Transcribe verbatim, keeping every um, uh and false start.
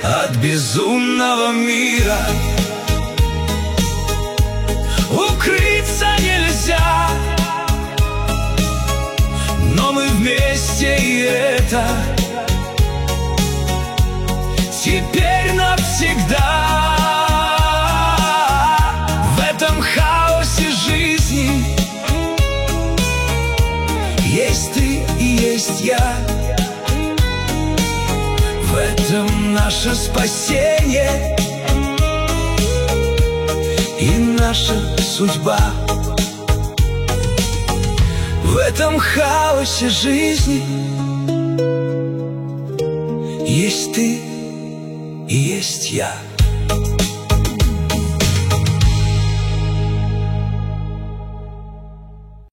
от безумного мира. Укрыться нельзя, но мы вместе, и это теперь навсегда. В этом хаосе жизни есть ты и есть я. В этом наше спасение и наша судьба. В этом хаосе жизни есть ты и есть я.